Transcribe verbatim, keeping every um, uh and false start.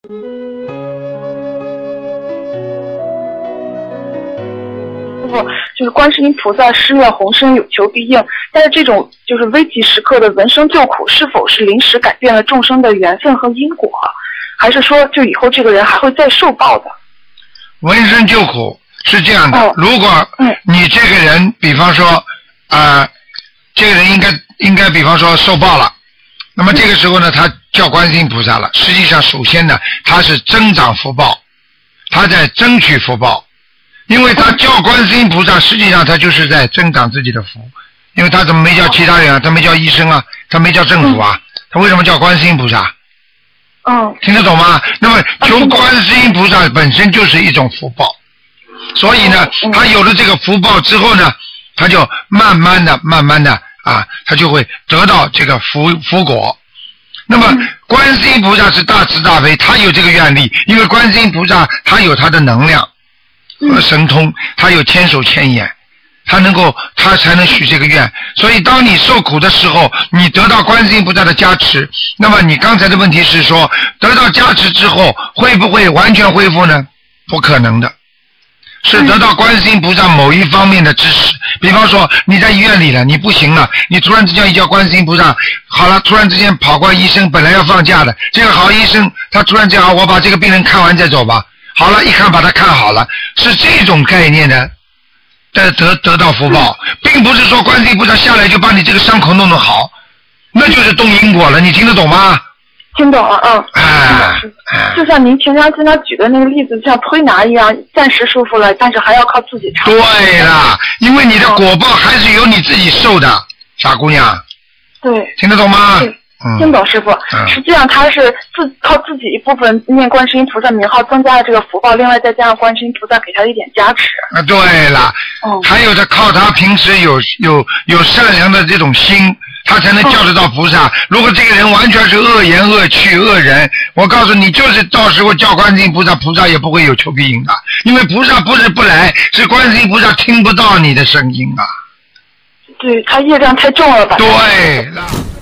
就是观世音菩萨施愿宏深有求必应，但是这种就是危急时刻的闻声救苦，是否是临时改变了众生的缘分和因果，还是说就以后这个人还会再受报的？ 闻声救苦是这样的，哦、如果你这个人，比方说啊、呃，这个人应该应该比方说受报了，那么这个时候呢，他叫观世音菩萨了。实际上，首先呢，他是增长福报，他在争取福报。因为他叫观世音菩萨，实际上他就是在增长自己的福，因为他怎么没叫其他人啊？他没叫医生啊，他没叫政府啊，他为什么叫观世音菩萨？ 嗯， 听得懂吗？那么求观世音菩萨本身就是一种福报，所以呢，他有了这个福报之后呢，他就慢慢的、慢慢的啊，他就会得到这个福福果。那么观世音菩萨是大慈大悲，他有这个愿力，因为观世音菩萨他有他的能量。和神通，他有千手千眼，他能够，他才能许这个愿。所以，当你受苦的时候，你得到观世音菩萨的加持，那么你刚才的问题是说，得到加持之后会不会完全恢复呢？不可能的，是得到观世音菩萨某一方面的支持。比方说，你在医院里了，你不行了，你突然之间一叫观世音菩萨，好了，突然之间跑过医生，本来要放假的，这个好医生，他突然讲，我把这个病人看完再走吧。好了，一看把他看好了，是这种概念的，得得得到福报，并不是说观世音菩萨下来就把你这个伤口弄得好，那就是动因果了，你听得懂吗？ 听懂了，嗯。 哎， 就像您平常经常举的那个例子，像推拿一样，暂时舒服了，但是还要靠自己尝。 对了，因为你的果报还是由你自己受的，傻姑娘。 对。 听得懂吗？ 听懂师傅、嗯，实际上他是自靠自己一部分念观世音菩萨名号增加了这个福报，另外再加上观世音菩萨给他一点加持。 啊，对了，嗯、还有他靠他平时有有有善良的这种心，他才能叫得到菩萨。嗯、如果这个人完全是恶言恶趣恶人，我告诉你，就是到时候叫观世音菩萨，菩萨也不会有求必应的，因为菩萨不是不来，是观世音菩萨听不到你的声音啊。 对，他业障太重了吧？ 对了。